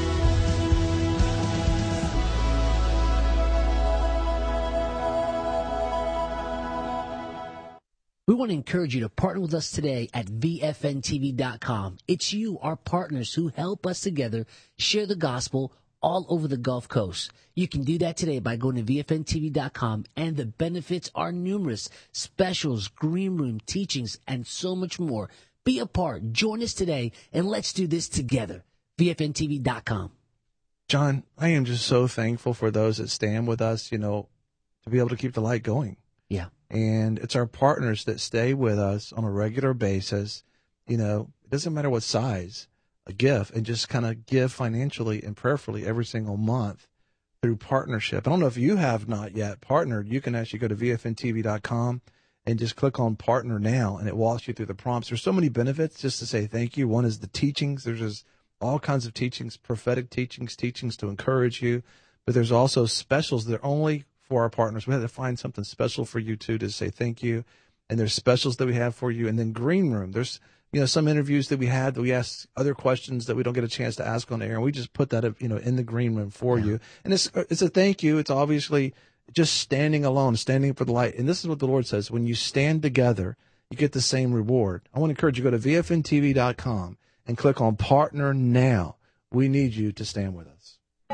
We want to encourage you to partner with us today at V F N T V dot com. It's you, our partners, who help us together share the gospel all over the Gulf Coast. You can do that today by going to V F N T V dot com, and the benefits are numerous. Specials, green room, teachings, and so much more. Be a part. Join us today, and let's do this together. V F N T V dot com. John, I am just so thankful for those that stand with us, you know, to be able to keep the light going. Yeah. And it's our partners that stay with us on a regular basis. You know, it doesn't matter what size, a gift, and just kind of give financially and prayerfully every single month through partnership. I don't know if you have not yet partnered. You can actually go to V F N T V dot com and just click on partner now, and it walks you through the prompts. There's so many benefits just to say thank you. One is the teachings. There's just all kinds of teachings, prophetic teachings, teachings to encourage you. But there's also specials that are only for our partners. We had to find something special for you too to say thank you. And there's specials that we have for you. And then Green Room. There's, you know, some interviews that we had that we asked other questions that we don't get a chance to ask on air. And we just put that, you know, in the Green Room for yeah. you. And it's, it's a thank you. It's obviously just standing alone, standing for the light. And this is what the Lord says. When you stand together, you get the same reward. I want to encourage you to go to V F N T V dot com and click on Partner Now. We need you to stand with us.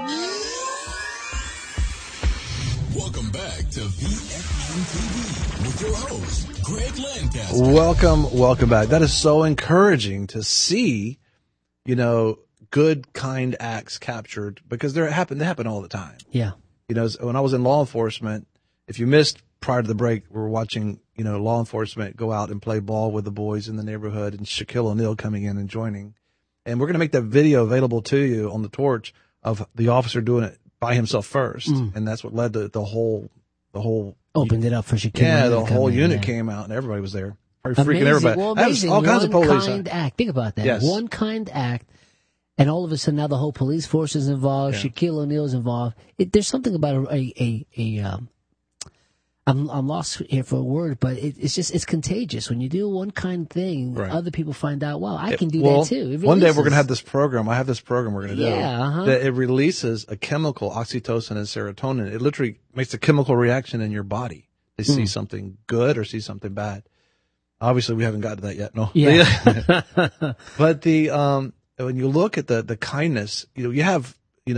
Welcome back to V F N T V with your host, Greg Lancaster. Welcome, welcome back. That is so encouraging to see, you know, good, kind acts captured, because they're happen, they happen all the time. Yeah. You know, when I was in law enforcement, if you missed prior to the break, we were watching, you know, law enforcement go out and play ball with the boys in the neighborhood, and Shaquille O'Neal coming in and joining. And we're going to make that video available to you on the Torch of the officer doing it by himself first. Mm. And that's what led to the whole, the whole. Opened it up for Shaquille. Yeah, the whole in, unit yeah. came out and everybody was there. Freaking amazing. everybody. Well, amazing. All kinds One of police. kind act. Think about that. Yes. One kind act. And all of a sudden now the whole police force is involved. Yeah. Shaquille O'Neal's involved. It, there's something about a, a, a, a um, I'm, I'm lost here for a word, but it, it's just, it's contagious. When you do one kind thing, right. other people find out, wow, I can do well, that too. One day we're going to have this program. I have this program we're going to do. Yeah, uh-huh. That it releases a chemical, oxytocin and serotonin. It literally makes a chemical reaction in your body to mm. see something good or see something bad. Obviously, we haven't got to that yet. No. Yeah. But the, um, when you look at the, the kindness, you know, you have, you know,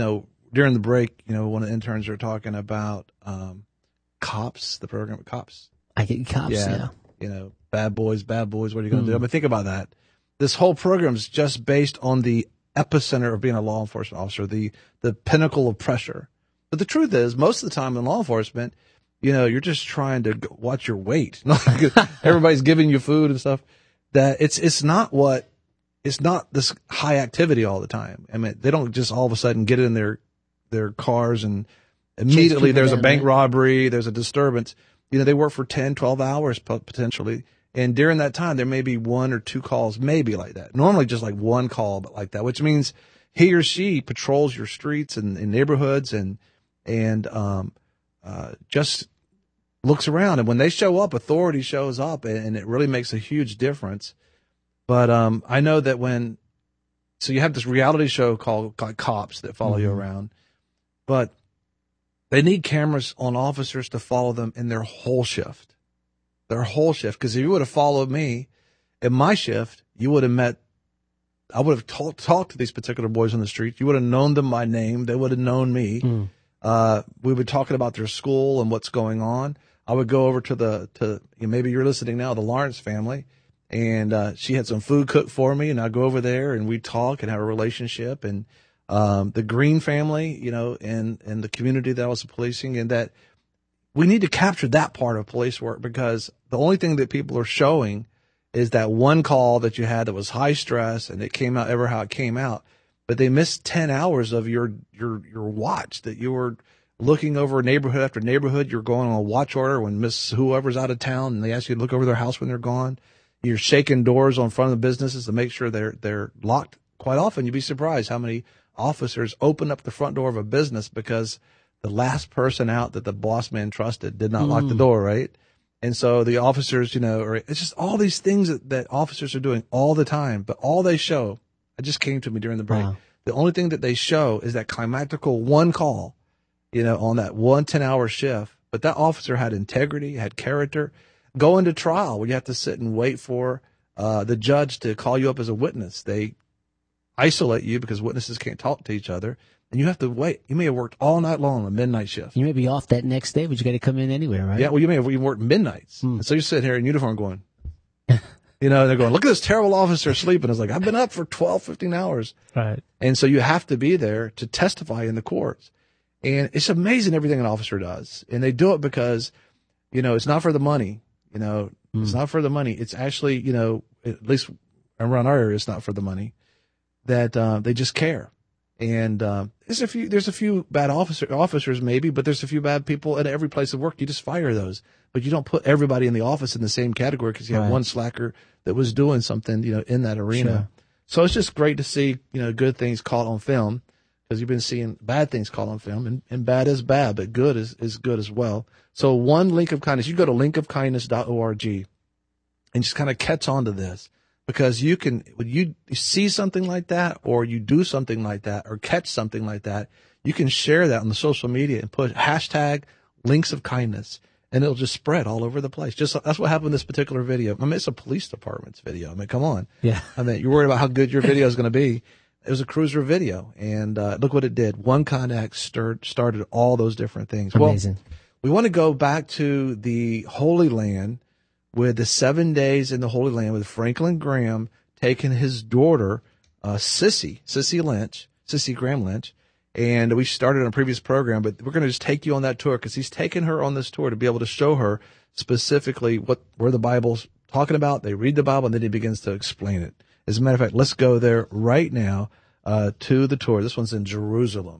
during the break, you know, one of the interns were talking about um, Cops, the program Cops. I get Cops, yeah. yeah. You know, bad boys, bad boys, what are you going to Mm. do? I mean, think about that. This whole program is just based on the epicenter of being a law enforcement officer, the the pinnacle of pressure. But the truth is, most of the time in law enforcement, you know, you're just trying to go- watch your weight. Everybody's giving you food and stuff. That it's it's not what it's not this high activity all the time. I mean, they don't just all of a sudden get in their their cars and immediately there's a down, bank right? robbery, there's a disturbance. You know, they work for ten, twelve hours po- potentially. And during that time, there may be one or two calls, maybe like that. Normally just like one call, but like that, which means he or she patrols your streets and, and neighborhoods and, and, um, uh, just looks around. And when they show up, authority shows up, and, and it really makes a huge difference. But, um, I know that when, so you have this reality show called, called Cops that follow you Mhm. around, but they need cameras on officers to follow them in their whole shift. Their whole shift. Because if you would have followed me in my shift, you would have met, I would have talked talked to these particular boys on the street. You would have known them by name. They would have known me. Mm. Uh, we would be talking about their school and what's going on. I would go over to the, to, you know, maybe you're listening now, the Lawrence family. And, uh, she had some food cooked for me, and I'd go over there and we'd talk and have a relationship. And, um, the Green family, you know, and, and the community that I was policing, and that, we need to capture that part of police work, because the only thing that people are showing is that one call that you had that was high stress and it came out ever how it came out. But they missed ten hours of your, your, your watch that you were looking over neighborhood after neighborhood. You're going on a watch order when Miss whoever's out of town and they ask you to look over their house when they're gone. You're shaking doors on front of the businesses to make sure they're, they're locked. Quite often you'd be surprised how many officers open up the front door of a business because the last person out that the boss man trusted did not mm. lock the door, right? And so the officers, you know, or it's just all these things that, that officers are doing all the time, but all they show, it just came to me during the break. Wow. The only thing that they show is that climactical one call, you know, on that one ten hour shift. But that officer had integrity, had character. Going to trial where you have to sit and wait for uh, the judge to call you up as a witness. They isolate you because witnesses can't talk to each other. And you have to wait. You may have worked all night long on a midnight shift. You may be off that next day, but you got to come in anyway, right? Yeah, well, you may have even worked midnights. Mm. And so you're sitting here in uniform going, you know, they're going, look at this terrible officer sleeping. It's like, I've been up for twelve, fifteen hours. Right. And so you have to be there to testify in the courts. And it's amazing everything an officer does. And they do it because, you know, it's not for the money. You know, mm. it's not for the money. It's actually, you know, at least around our area, it's not for the money. That uh, they just care. And um, there's a few there's a few bad officer officers maybe, but there's a few bad people at every place of work. You just fire those, but you don't put everybody in the office in the same category because you have right. one slacker that was doing something, you know, in that arena. Sure. So it's just great to see, you know, good things caught on film, because you've been seeing bad things caught on film, and, and bad is bad, but good is, is good as well. So one link of kindness, you go to link of kindness dot org and just kind of catch on to this. Because you can, when you see something like that, or you do something like that, or catch something like that, you can share that on the social media and put hashtag links of kindness, and it'll just spread all over the place. Just that's what happened in this particular video. I mean, it's a police department's video. I mean, come on. Yeah. I mean, you're worried about how good your video is going to be. It was a cruiser video, and uh, look what it did. One contact stirred, started all those different things. Amazing. Well, we want to go back to the Holy Land, with the seven days in the Holy Land, with Franklin Graham taking his daughter, uh, Sissy, Sissy Lynch, Sissy Graham Lynch. And we started on a previous program, but we're going to just take you on that tour, because he's taken her on this tour to be able to show her specifically what, where the Bible's talking about. They read the Bible, and then he begins to explain it. As a matter of fact, let's go there right now, uh, to the tour. This one's in Jerusalem.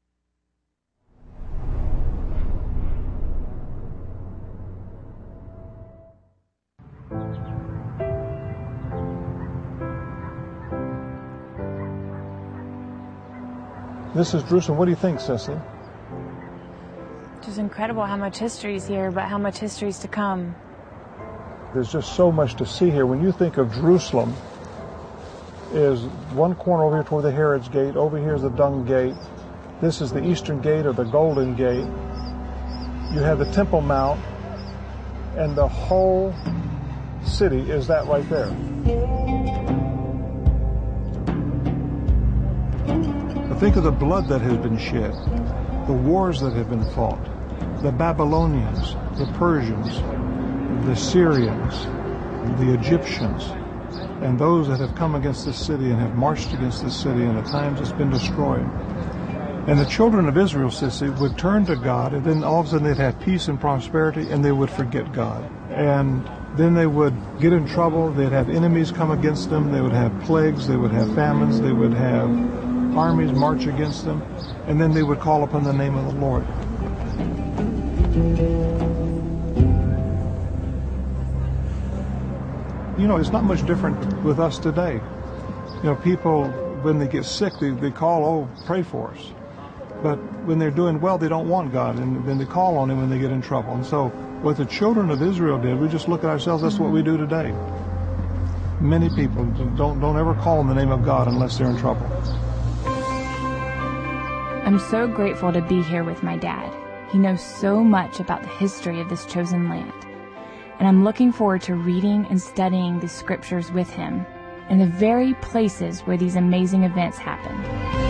This is Jerusalem. What do you think, Cecily? Just incredible how much history is here, but how much history is to come. There's just so much to see here. When you think of Jerusalem, is one corner over here toward the Herod's Gate. Over here is the Dung Gate. This is the Eastern Gate, or the Golden Gate. You have the Temple Mount, and the whole city is that right there. The Think of the blood that has been shed, the wars that have been fought, the Babylonians, the Persians, the Syrians, the Egyptians, and those that have come against this city and have marched against this city, and at times it's been destroyed. And the children of Israel, Sissy, would turn to God, and then all of a sudden they'd have peace and prosperity, and they would forget God. And then they would get in trouble. They'd have enemies come against them. They would have plagues. They would have famines. They would have armies march against them. And then they would call upon the name of the Lord. You know, it's not much different with us today. You know, people, when they get sick, they, they call, oh, pray for us. But when they're doing well, they don't want God, and then they call on Him when they get in trouble. And so what the children of Israel did, we just look at ourselves, that's what we do today. Many people don't, don't ever call on the name of God unless they're in trouble. I'm so grateful to be here with my dad. He knows so much about the history of this chosen land. And I'm looking forward to reading and studying the scriptures with him in the very places where these amazing events happened.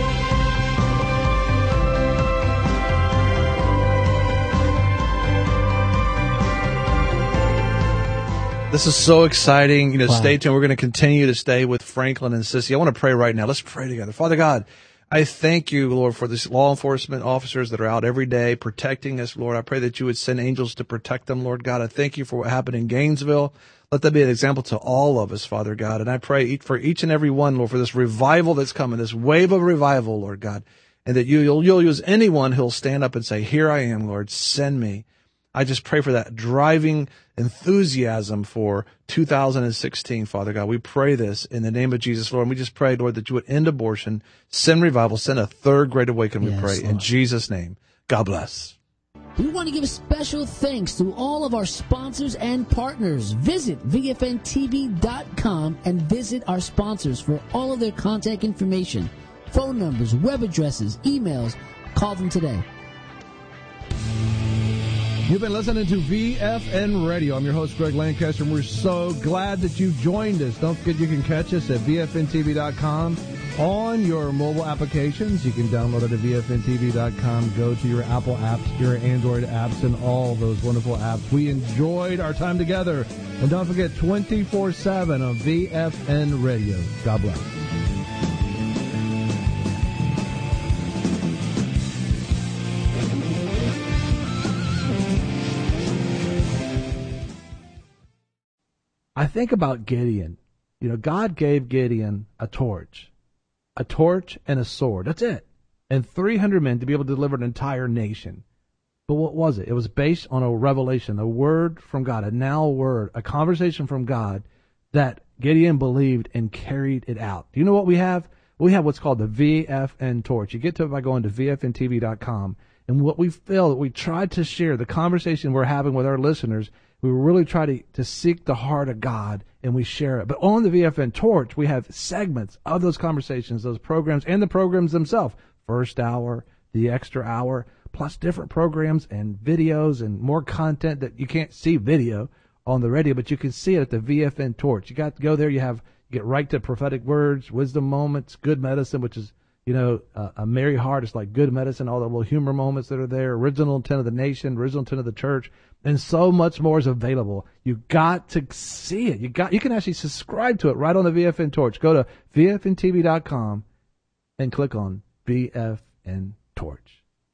This is so exciting. You know, Wow. stay tuned. We're going to continue to stay with Franklin and Sissy. I want to pray right now. Let's pray together. Father God, I thank you, Lord, for these law enforcement officers that are out every day protecting us, Lord. I pray that you would send angels to protect them, Lord God. I thank you for what happened in Gainesville. Let that be an example to all of us, Father God. And I pray for each and every one, Lord, for this revival that's coming, this wave of revival, Lord God, and that you, you'll, you'll use anyone who'll stand up and say, here I am, Lord, send me. I just pray for that driving enthusiasm for two thousand sixteen, Father God. We pray this in the name of Jesus, Lord. And we just pray, Lord, that you would end abortion, send revival, send a third great awakening, Yes, we pray. Lord. In Jesus' name, God bless. We want to give special thanks to all of our sponsors and partners. Visit V F N T V dot com and visit our sponsors for all of their contact information, phone numbers, web addresses, emails. Call them today. You've been listening to V F N Radio. I'm your host, Greg Lancaster, and we're so glad that you joined us. Don't forget you can catch us at V F N T V dot com on your mobile applications. You can download it at V F N T V dot com. Go to your Apple apps, your Android apps, and all those wonderful apps. We enjoyed our time together. And don't forget, twenty-four seven on V F N Radio. God bless. I think about Gideon. You know, God gave Gideon a torch, a torch and a sword. That's it. And three hundred men to be able to deliver an entire nation. But what was it? It was based on a revelation, a word from God, a now word, a conversation from God that Gideon believed and carried it out. Do you know what we have? We have what's called the V F N torch. You get to it by going to V F N T V dot com. And what we feel that we try to share, the conversation we're having with our listeners, we really try to, to seek the heart of God, and we share it. But on the V F N Torch, we have segments of those conversations, those programs, and the programs themselves. First hour, the extra hour, plus different programs and videos and more content that you can't see video on the radio, but you can see it at the V F N Torch. You got to go there. You have you get right to prophetic words, wisdom moments, good medicine, which is, you know, uh, a merry heart is like good medicine, all the little humor moments that are there, original intent of the nation, original intent of the church, and so much more is available. You got to see it. You got you can actually subscribe to it right on the V F N Torch. Go to V F N T V dot com and click on V F N Torch.